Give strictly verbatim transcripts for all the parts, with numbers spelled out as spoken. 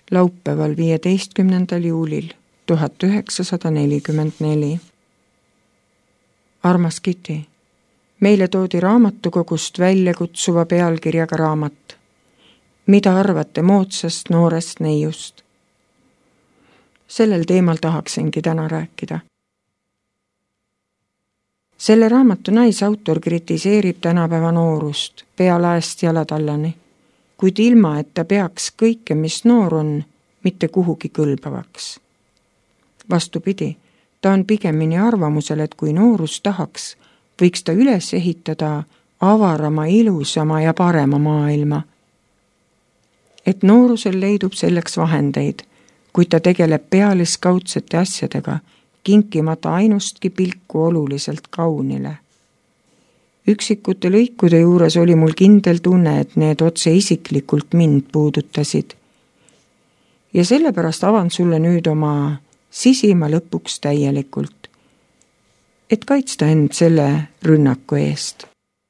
laupäeval viieteistkümnendal juulil tuhat üheksasada nelikümmend neli. Armas Kitty, meile toodi raamatukogust välja kutsuva pealkirjaga raamat. Mida arvate moodsast noorest neiust? Sellel teemal tahaksingi täna rääkida. Selle raamatu naisautor kritiseerib tänapäeva noorust pealaest jalatallani, kuid ilma, et ta peaks kõike, mis noor on, mitte kuhugi kõlbavaks. Vastupidi, ta on pigemini arvamusel, et kui noorus tahaks, võiks ta üles ehitada avarama, ilusama ja parema maailma. Et noorusel leidub selleks vahendeid, kui ta tegeleb pealiskaudsete asjadega, kinkimata ainustki pilku oluliselt kaunile. Üksikute lõikude juures oli mul kindel tunne, et need otse isiklikult mind puudutasid. Ja sellepärast avan sulle nüüd oma sisima lõpuks täielikult, et kaitsta end selle rünnaku eest.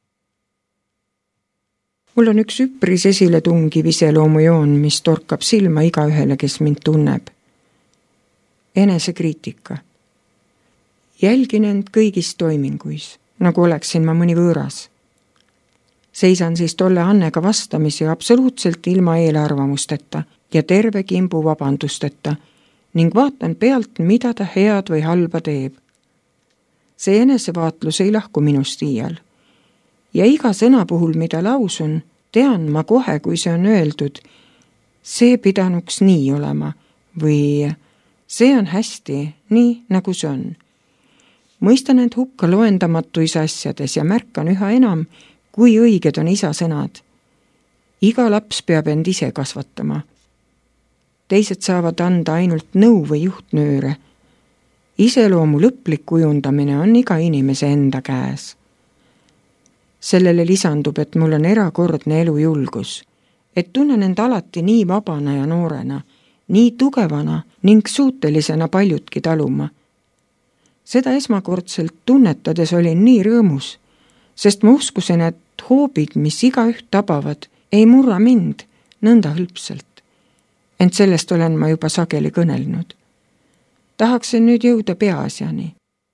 Mul on üks üpris esile tungiv iseloomujoon, mis torkab silma igaühele, kes mind tunneb. Enesekriitika. Jälgin end kõigis toiminguis, nagu oleksin ma mõni võõras. Seisan siis tolle Annega vastamisi absoluutselt ilma eelarvamusteta ja terve kimbu vabandusteta ning vaatan pealt, mida ta head või halba teeb. See enesevaatlus ei lahku minust iial. Ja iga sõna puhul, mida lausun, tean ma kohe, kui see on öeldud, see pidanuks nii olema või see on hästi, nii nagu see on. Mõistan end hukka loendamatuis asjades ja märkan üha enam, kui õiged on isa sõnad. Iga laps peab end ise kasvatama. Teised saavad anda ainult nõu või juhtnööre. Iseloomu lõplik kujundamine on iga inimese enda käes. Sellele lisandub, et mul on erakordne elujulgus, et tunnen end alati nii vabana ja noorena, nii tugevana ning suutelisena paljutki taluma. Seda esmakordselt tunnetades olin nii rõõmus, sest ma uskusin, et hoobid, mis igaüht tabavad, ei murra mind nõnda hõlpselt. Ent sellest olen ma juba sageli kõnelnud. Tahaksin nüüd jõuda peaasjani.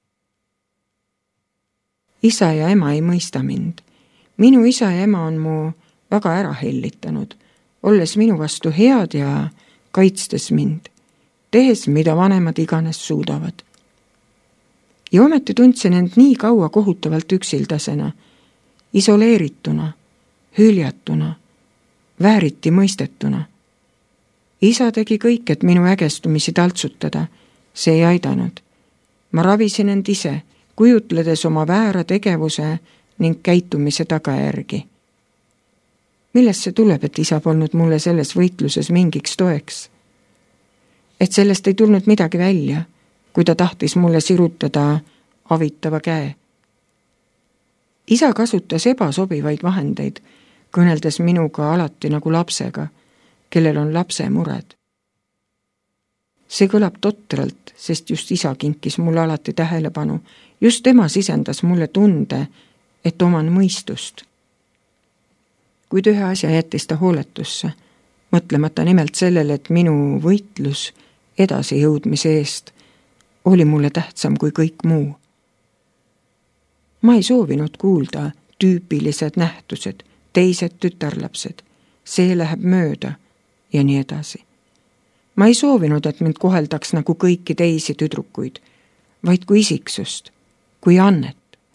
Isa ja ema ei mõista mind. Minu isa ja ema on mu väga ära hellitanud, olles minu vastu head ja kaitstes mind, tehes mida vanemad iganes suudavad. Ja ometi tundsin end nii kaua kohutavalt üksildasena, isoleerituna, hüljatuna, vääriti mõistetuna. Isa tegi kõik, et minu ägestumisi taltsutada, see ei aidanud. Ma ravisin end ise, kujutledes oma väära tegevuse ning käitumise tagajärgi. Millest see tuleb, et isa polnud mulle selles võitluses mingiks toeks? Et sellest ei tulnud midagi välja, kui ta tahtis mulle sirutada avitava käe. Isa kasutas ebasobivaid vahendeid, kõneldes minuga alati nagu lapsega, kellel on lapse mured. See kõlab totralt, sest just isa kinkis mulle alati tähelepanu, just tema sisendas mulle tunde, et oman mõistust. Kuid ühe asja jättis ta hooletusse, mõtlemata nimelt sellele, et minu võitlus edasi jõudmise eest oli mulle tähtsam kui kõik muu. Ma ei soovinud kuulda tüüpilised nähtused, teised tütarlapsed, see läheb mööda ja nii edasi. Ma ei soovinud, et mind koheldaks nagu kõiki teisi tüdrukuid, vaid kui isiksust, kui annet.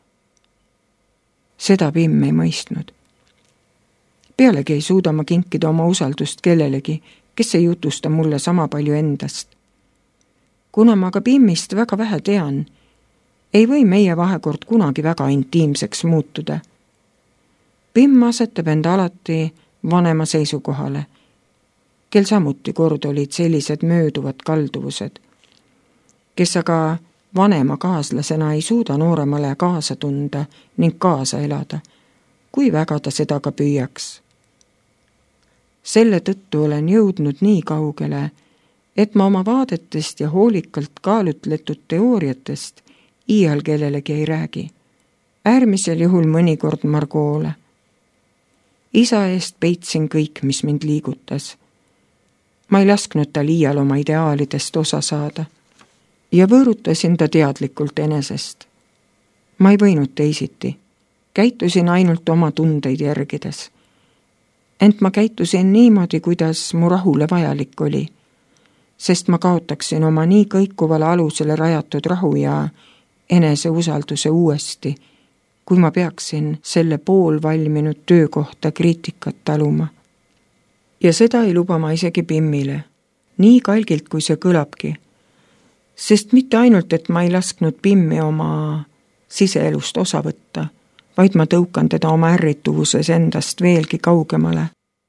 Seda Pimm ei mõistnud. Pealegi ei suuda ma kinkida oma usaldust kellelegi, kes ei jutusta mulle sama palju endast. Kuna ma ka Pimmist väga vähe tean, ei või meie vahekord kunagi väga intiimseks muutuda. Pimm asetab end alati vanema seisukohale, kel samuti kord olid sellised mööduvad kalduvused, kes aga vanema kaaslasena ei suuda nooremale kaasa tunda ning kaasa elada, kui väga ta seda ka püüaks. Selle tõttu olen jõudnud nii kaugele, et ma oma vaadetest ja hoolikalt kaalutletud teooriatest iial kellelegi ei räägi, äärmisel juhul mõnikord Margoole. Isa eest peitsin kõik, mis mind liigutas. Ma ei lasknud ta liial oma ideaalidest osa saada ja võõrutasin ta teadlikult enesest. Ma ei võinud teisiti. Käitusin ainult oma tundeid järgides. Ent ma käitusin niimoodi, kuidas mu rahule vajalik oli, sest ma kaotaksin oma nii kõikuvale alusele rajatud rahu ja eneseusalduse uuesti, kui ma peaksin selle poolvalminud töökohta kriitikat taluma. Ja seda ei luba ma isegi Pimmile, nii kalgilt kui see kõlabki, sest mitte ainult, et ma ei lasknud Pimmi oma siseelust osa võtta, vaid ma tõukan teda oma ärrituvuses endast veelgi kaugemale.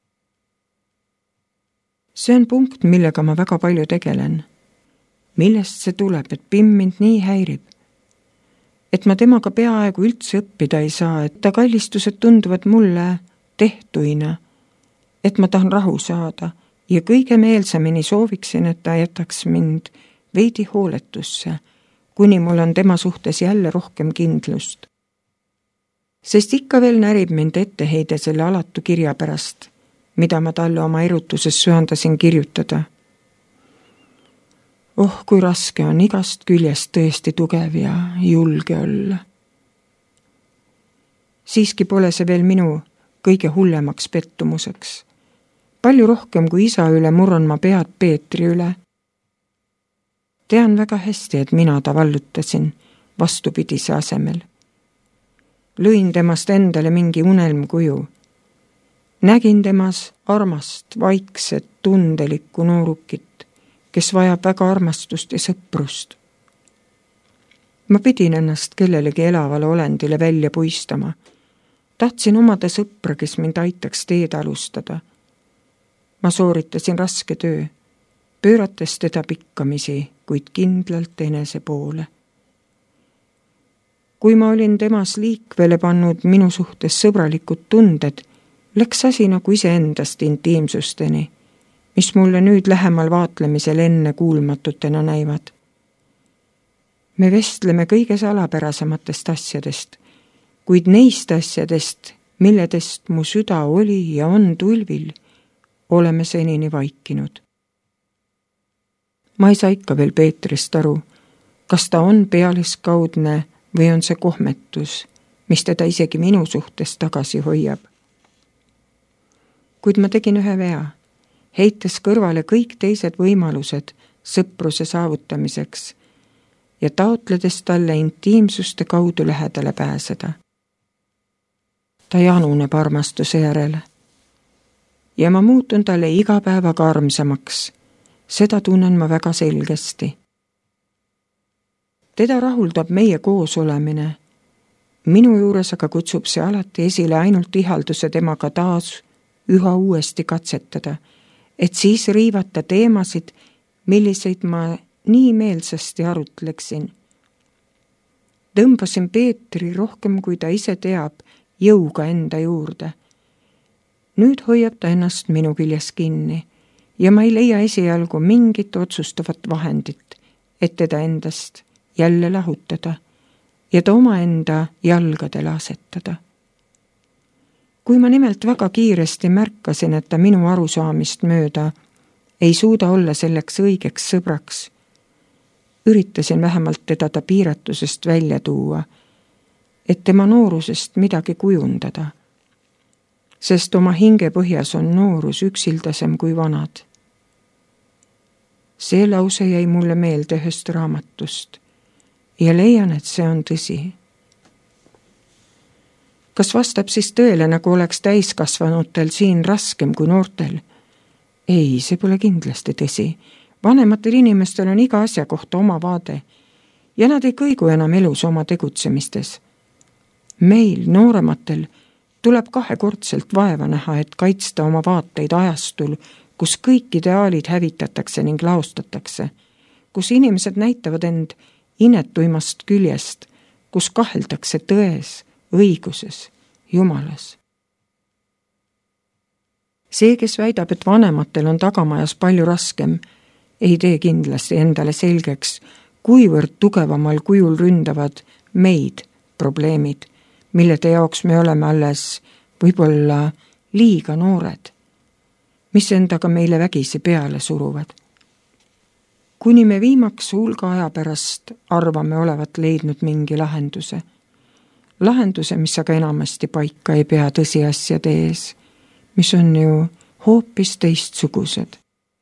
See on punkt, millega ma väga palju tegelen. Millest see tuleb, et Pimm mind nii häirib? Et ma temaga peaaegu üldse õppida ei saa, et ta kallistused tunduvad mulle tehtuina, et ma tahan rahu saada ja kõige meelsamini sooviksin, et ta jätaks mind veidi hooletusse, kuni mul on tema suhtes jälle rohkem kindlust. Sest ikka veel närib mind etteheide selle alatu kirja pärast, mida ma talle oma erutuses söandasin kirjutada. Oh, kui raske on igast küljest tõesti tugev ja julge olla. Siiski pole see veel minu kõige hullemaks pettumuseks. Palju rohkem kui isa üle murran ma pead Peetri üle. Tean väga hästi, et mina ta vallutasin vastupidise asemel. Lõin temast endale mingi unelmkuju. Nägin temas armast, vaikset, tundelikku noorukit, kes vajab väga armastust ja sõprust. Ma pidin ennast kellelegi elavale olendile välja puistama. Tahtsin omada sõpra, kes mind aitaks teed alustada. Ma sooritasin raske töö, pöörates teda pikkamisi, kuid kindlalt enese poole. Kui ma olin temas liikvele pannud minu suhtes sõbralikud tunded, läks asi nagu iseendast intiimsusteni, mis mulle nüüd lähemal vaatlemisel enne kuulmatutena näivad. Me vestleme kõige salapärasematest asjadest, kuid neist asjadest, milledest mu süda oli ja on tulvil, oleme senini vaikinud. Ma ei saa ikka veel Peetrist aru, kas ta on pealiskaudne või on see kohmetus, mis teda isegi minu suhtes tagasi hoiab. Kuid ma tegin ühe vea, heites kõrvale kõik teised võimalused sõpruse saavutamiseks ja taotledes talle intiimsuste kaudu lähedale pääseda. Ta januneb armastuse järele ja ma muutun talle iga päevaga armsamaks, seda tunnen ma väga selgesti. Teda rahuldab meie koos olemine. Minu juures aga kutsub see alati esile ainult ihalduse temaga taas üha uuesti katsetada, et siis riivata teemasid, milliseid ma nii meelsasti arutleksin. Tõmbasin Peetri rohkem, kui ta ise teab, jõuga enda juurde. Nüüd hoiab ta ennast minu küljes kinni ja ma ei leia esialgu mingit otsustavat vahendit, et teda endast jälle lahutada ja ta omaenda jalgadele asetada. Kui ma nimelt väga kiiresti märkasin, et ta minu arusaamist mööda ei suuda olla selleks õigeks sõbraks, üritasin vähemalt teda ta piiratusest välja tuua, et tema noorusest midagi kujundada, sest oma hinge põhjas on noorus üksildasem kui vanad. See lause jäi mulle meelde ühest raamatust ja leian, et see on tõsi. Kas vastab siis tõele, nagu oleks täiskasvanutel siin raskem kui noortel? Ei, see pole kindlasti tõsi. Vanematel inimestel on iga asja kohta oma vaade ja nad ei kõigu enam elus oma tegutsemistes. Meil, noorematel, tuleb kahekordselt vaeva näha, et kaitsta oma vaateid ajastul, kus kõik ideaalid hävitatakse ning laostatakse, kus inimesed näitavad end inetuimast küljest, kus kaheldakse tões, õiguses, Jumalas. See, kes väidab, et vanematel on tagamajas palju raskem, ei tee kindlasti endale selgeks, kuivõrd tugevamal kujul ründavad meid probleemid, millede jaoks me oleme alles võib-olla liiga noored. mis endaga meile vägisi peale suruvad. Kuni me viimaks hulga aja pärast arvame olevat leidnud mingi lahenduse. Lahenduse, mis aga enamasti paika ei pea tõsiasjade ees, mis on ju hoopis teistsugused.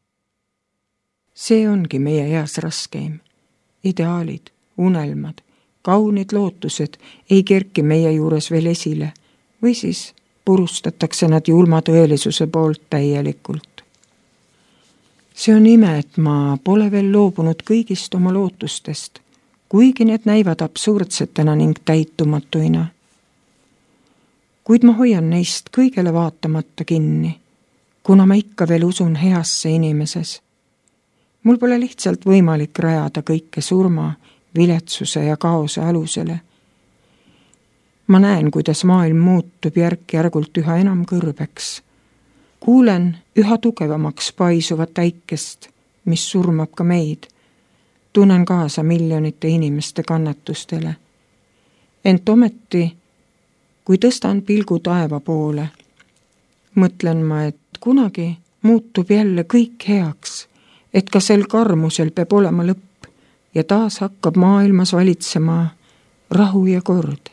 See ongi meie eas raskeim. Ideaalid, unelmad, kaunid lootused ei kerki meie juures veel esile või siis purustatakse nad julma tõelisuse poolt täielikult. See on ime, et ma pole veel loobunud kõigist oma lootustest, kuigi need näivad absurdsetena ning täitumatuina. Kuid ma hoian neist kõigele vaatamata kinni, kuna ma ikka veel usun heasse inimeses. Mul pole lihtsalt võimalik rajada kõike surma, viletsuse ja kaose alusele. Ma näen, kuidas maailm muutub järk-järgult üha enam kõrbeks. Kuulen üha tugevamaks paisuvat äikest, mis surmab ka meid. Tunnen kaasa miljonite inimeste kannatustele. Ent ometi, kui tõstan pilgu taeva poole, mõtlen ma, et kunagi muutub jälle kõik heaks, et ka sel karmusel peab olema lõpp ja taas hakkab maailmas valitsema rahu ja kord.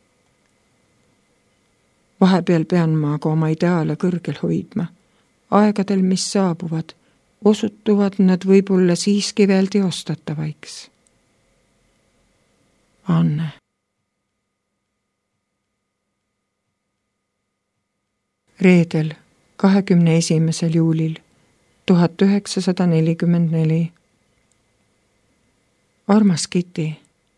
Vahepeal pean ma aga oma ideaale kõrgel hoidma. Aegadel, mis saabuvad, osutuvad nad võib-olla siiski veel teostatavaiks. Anne. Reedel, kahekümne esimesel juulil, tuhat üheksasada nelikümmend neli. Armas Kiti,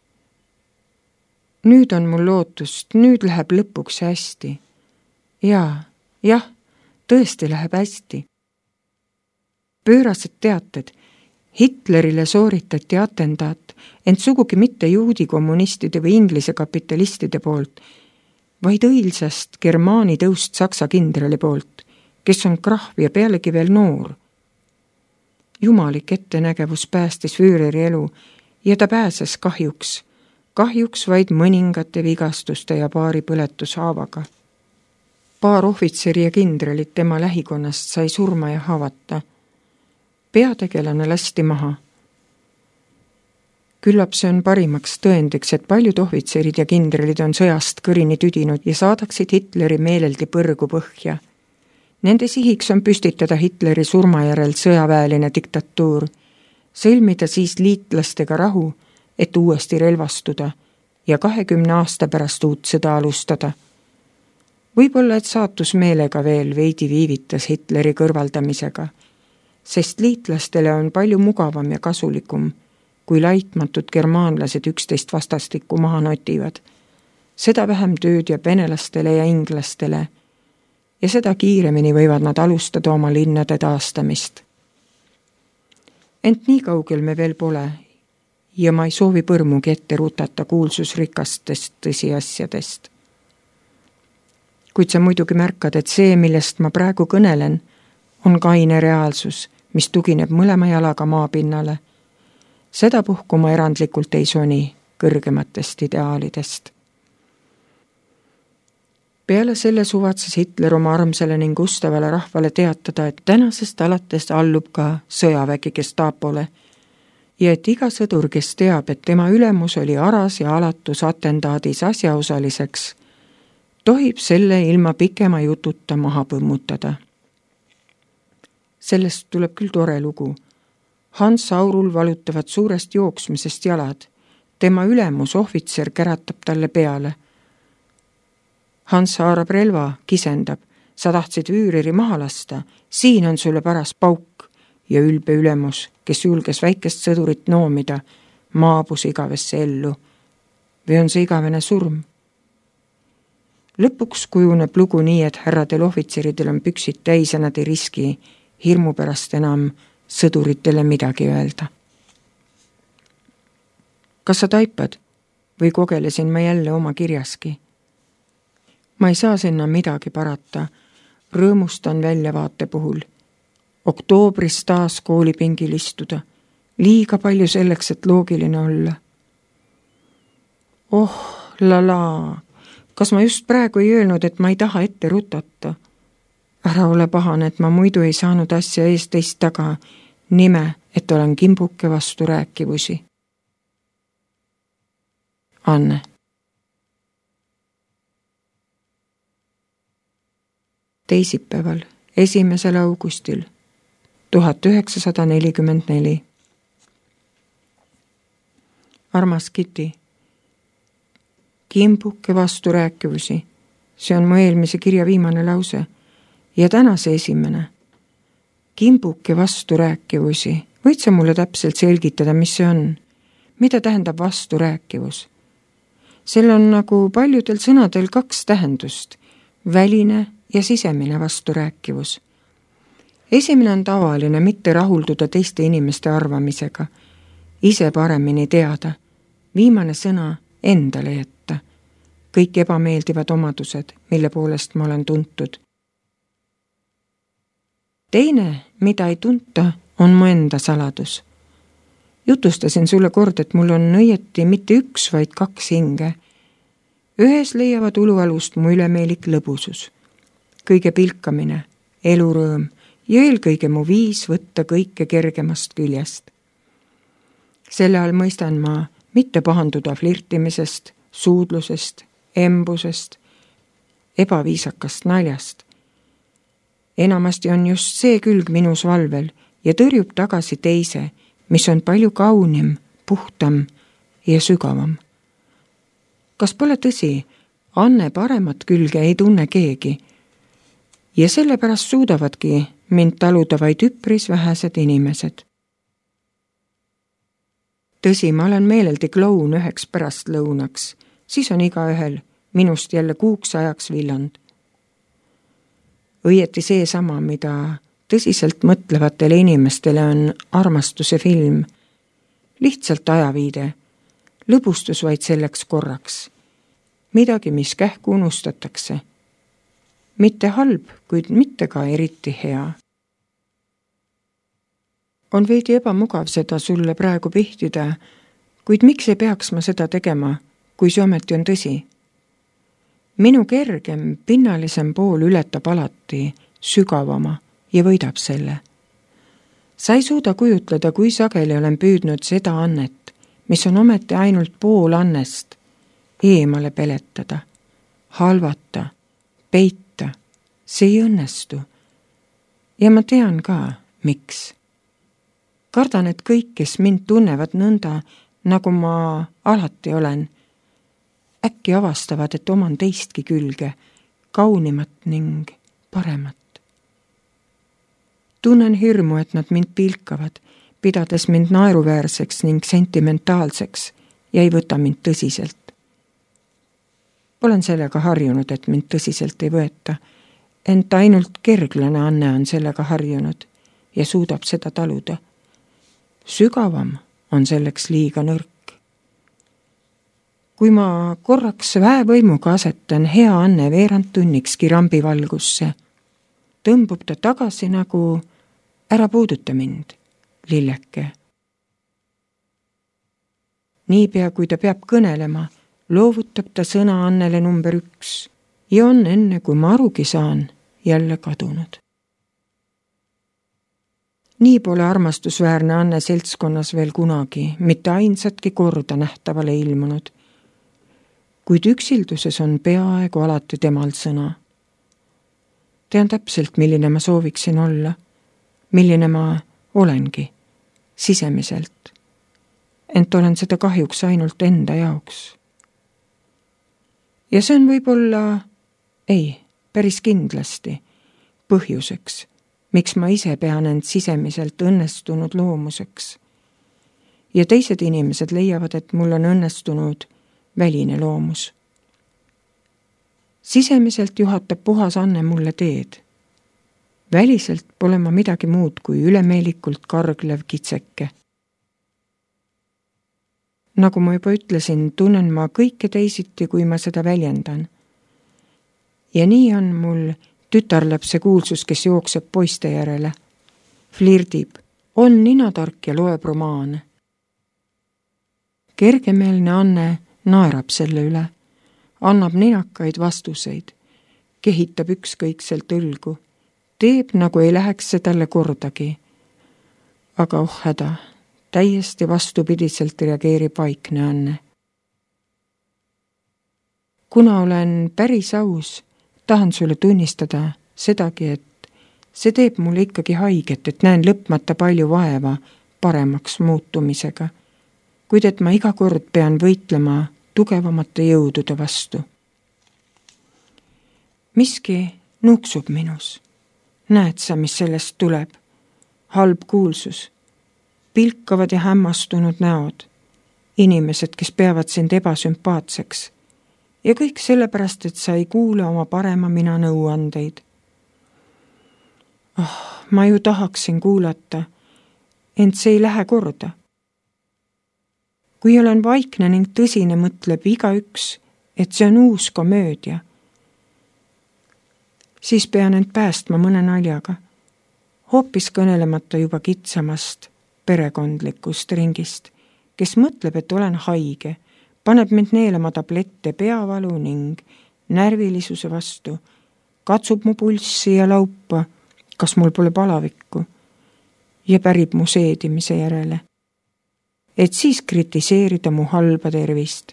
nüüd on mul lootust, nüüd läheb lõpuks hästi. Jaa, jah, tõesti läheb hästi. Pöörased teated. Hitlerile sooritati atendaat, ent sugugi mitte juudi kommunistide või inglise kapitalistide poolt, vaid õilsast Germaani tõust saksa kindrali poolt, kes on krahv ja pealegi veel noor. Jumalik ettenägevus päästis Füüreri elu ja ta pääses kahjuks, kahjuks vaid mõningate vigastuste ja paari põletushaavaga. Paar ohvitseri ja kindralit tema lähikonnast sai surma ja haavata. Peategelane lasti maha. Küllap see on parimaks tõendiks, et paljud ohvitserid ja kindralid on sõjast kõrini tüdinud ja saadaksid Hitleri meeleldi põrgu põhja. Nende sihiks on püstitada Hitleri surma järel sõjaväeline diktatuur, sõlmida siis liitlastega rahu, et uuesti relvastuda ja kahekümne aasta pärast uut sõda alustada. Võib-olla, et saatus meelega veel veidi viivitas Hitleri kõrvaldamisega, sest liitlastele on palju mugavam ja kasulikum, kui laitmatud germaanlased üksteist vastastikku maha notivad. Seda vähem tööd jääb venelastele ja inglastele ja seda kiiremini võivad nad alustada oma linnade taastamist. Ent nii kaugel me veel pole ja ma ei soovi põrmugi ette rutata kuulsusrikastest tõsiasjadest. Kuid sa muidugi märkad, et see, millest ma praegu kõnelen, on kaine reaalsus, mis tugineb mõlema jalaga maapinnale. Seda puhku ma erandlikult ei soni kõrgematest ideaalidest. Peale selle suvatses Hitler oma armsale ning ustavale rahvale teatada, et tänasest alates allub ka sõjavägi Gestapole ja et iga sõdur, kes teab, et tema ülemus oli aras ja alatus atendaadis asjaosaliseks, tohib selle ilma pikema jututa maha põmmutada. Sellest tuleb küll tore lugu. Hans Aurul valutavad suurest jooksmisest jalad. Tema ülemus ohvitser käratab talle peale. Hans haarab relva, kisendab. Sa tahtsid Füüreri maha lasta. Siin on sulle paras pauk. Ja ülbe ülemus, kes julges väikest sõdurit noomida, maabus igavesse ellu. Või on see igavene surm? Lõpuks kujuneb lugu nii, et härradel ohvitseridel on püksid täis ja nad ei riski hirmu pärast enam sõduritele midagi öelda. Kas sa taipad või kogelesin ma jälle oma kirjaski? Ma ei saa sinna midagi parata, rõõmustan väljavaate puhul. Oktoobris taas koolipingil istuda, liiga palju selleks, et loogiline olla. Oh, lala! Kas ma just praegu ei öelnud, et ma ei taha ette rutata? Ära ole pahane, et ma muidu ei saanud asja ees teist taga, nime, et olen kimbuke vastu rääkivusi. Anne. Teisipäeval, esimesel augustil, tuhat üheksasada nelikümmend neli. Armas Kiti. Kimbuke vastu rääkivusi. See on mu eelmise kirja viimane lause. Ja tänase esimene. Kimbuke vastu rääkivusi. Võid sa mulle täpselt selgitada, mis see on? Mida tähendab vastu rääkivus? Sel on nagu paljudel sõnadel kaks tähendust. Väline ja sisemine vasturääkivus. Esimene on tavaline, mitte rahulduda teiste inimeste arvamisega. Ise paremini teada. Viimane sõna endale jätta. Kõik ebameeldivad omadused, mille poolest ma olen tuntud. Teine, mida ei tunta, on mu enda saladus. Jutustasin sulle kord, et mul on õieti mitte üks, vaid kaks hinge. Ühes leiavad ulualust mu ülemeelik lõbusus. Kõige pilkamine, elurõõm ja eelkõige mu viis võtta kõike kergemast küljest. Selle all mõistan ma mitte pahanduda flirtimisest, suudlusest, embusest, ebaviisakast naljast. Enamasti on just see külg minus valvel ja tõrjub tagasi teise, mis on palju kaunim, puhtam ja sügavam. Kas pole tõsi, Anne paremat külge ei tunne keegi ja sellepärast suudavadki mind taluda vaid üpris vähesed inimesed. Tõsi, ma olen meeleldi kloun üheks pärast lõunaks, siis on igaühel minust jälle kuuks ajaks villand. Õieti see sama, mida tõsiselt mõtlevatele inimestele on armastuse film, lihtsalt ajaviide, lõbustus vaid selleks korraks, midagi, mis kähku unustatakse. Mitte halb, kuid mitte ka eriti hea. On veidi ebamugav seda sulle praegu pihtida, kuid miks ei peaks ma seda tegema, kui see ometi on tõsi? Minu kergem, pinnalisem pool ületab alati sügavama ja võidab selle. Sa ei suuda kujutleda, kui sageli olen püüdnud seda annet, mis on ometi ainult pool annest, eemale peletada, halvata, peita, see ei õnnestu. Ja ma tean ka, miks. Kardan, et kõik, kes mind tunnevad nõnda, nagu ma alati olen, äkki avastavad, et oman teistki külge, kaunimat ning paremat. Tunnen hirmu, et nad mind pilkavad, pidades mind naeruväärseks ning sentimentaalseks ja ei võta mind tõsiselt. Olen sellega harjunud, et mind tõsiselt ei võeta, ent ainult kerglane Anne on sellega harjunud ja suudab seda taluda. Sügavam on selleks liiga nõrk. Kui ma korraks väevõimuga asetan hea Anne veerand tunnikski rambivalgusse, tõmbub ta tagasi nagu ära puuduta mind, lilleke. Niipea, kui ta peab kõnelema, loovutab ta sõna Annele number üks ja on enne, kui ma arugi saan, jälle kadunud. Nii pole armastusväärne Anne seltskonnas veel kunagi, mitte ainsatki korda nähtavale ilmunud, kuid üksilduses on peaaegu alati temal sõna. Tean täpselt, milline ma sooviksin olla, milline ma olengi, sisemiselt, ent olen seda kahjuks ainult enda jaoks. Ja see on võib-olla, ei, päris kindlasti, põhjuseks, miks ma ise pean end sisemiselt õnnestunud loomuseks. Ja teised inimesed leiavad, et mul on õnnestunud väline loomus. Sisemiselt juhatab puhas Anne mulle teed. Väliselt pole ma midagi muud kui ülemeelikult karglev kitseke. Nagu ma juba ütlesin, tunnen ma kõike teisiti, kui ma seda väljendan. Ja nii on mul tütarlapse kuulsus, kes jookseb poiste järele, flirdib, on ninatark ja loeb romaane. Kergemeelne Anne naerab selle üle, annab ninakaid vastuseid, kehitab ükskõikselt õlgu teeb, nagu ei läheks see talle kordagi. Aga oh häda, täiesti vastupidiselt reageerib vaikne Anne. Kuna olen päris aus, tahan sulle tunnistada sedagi, et see teeb mulle ikkagi haiget, et näen lõpmata palju vaeva paremaks muutumisega, kuid et ma iga kord pean võitlema tugevamate jõudude vastu. Miski nuuksub minus. Näed sa, mis sellest tuleb? Halb kuulsus, pilkavad ja hämmastunud näod, inimesed, kes peavad sind ebasümpaatseks ja kõik sellepärast, et sa ei kuule oma parema mina nõuandeid. Oh, ma ju tahaksin kuulata, ent see ei lähe korda. Kui olen vaikne ning tõsine, mõtleb igaüks, et see on uus komöödia, siis pean end päästma mõne naljaga, hoopis kõnelemata juba kitsamast perekondlikust ringist, kes mõtleb, et olen haige, paneb mind neelama tablette peavalu ning närvilisuse vastu, katsub mu pulssi ja laupa, kas mul pole palavikku, ja pärib mu seedimise järele, et siis kritiseerida mu halba tervist.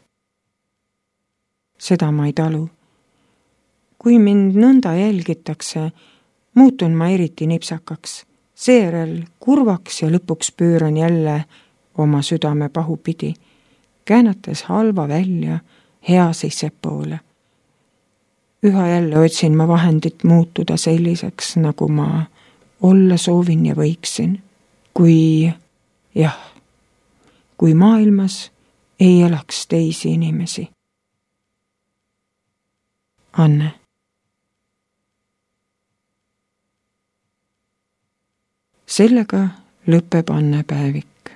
Seda ma ei talu. Kui mind nõnda jälgitakse, muutun ma eriti nipsakaks, seejärel kurvaks ja lõpuks pööran jälle oma südame pahupidi, käänates halva välja hea sisse poole. Üha jälle otsin ma vahendit muutuda selliseks, nagu ma olla soovin ja võiksin, kui, jah, kui maailmas ei elaks teisi inimesi. Anne. Sellega lõpeb Anne päevik.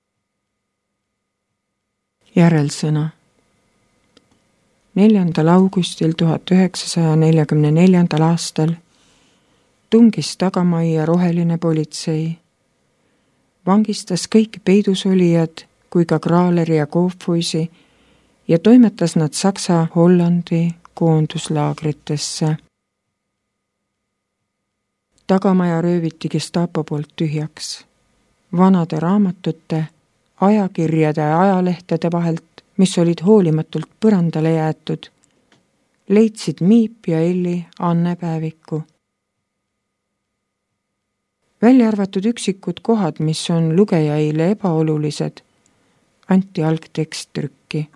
Järelsõna. neljandal augustil tuhat üheksasaja neljakümne neljandal aastal tungis tagamajja roheline politsei. Vangistas kõik peidusolijad kui ka Krahleri ja Kofhuisi ja toimetas nad Saksa-Hollandi koonduslaagritesse. Tagamaja rööviti Gestapo poolt tühjaks. Vanade raamatute, ajakirjade ja ajalehtede vahelt, mis olid hoolimatult põrandale jäetud, leidsid Miip ja Elli Anne päeviku. Välja arvatud üksikud kohad, mis on lugejaile ebaolulised, anti algtekst trükki.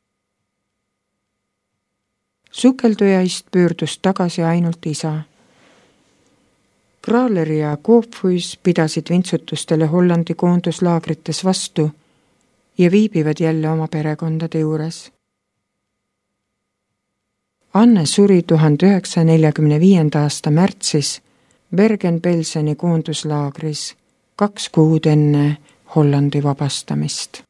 Sukeldujaist pöördus tagasi ainult isa. Krahler ja Kofhuis pidasid vintsutustele Hollandi koonduslaagrites vastu ja viibivad jälle oma perekondade juures. Anne suri tuhande üheksasaja neljakümne viienda aasta märtsis Bergen-Belseni koonduslaagris kaks kuud enne Hollandi vabastamist.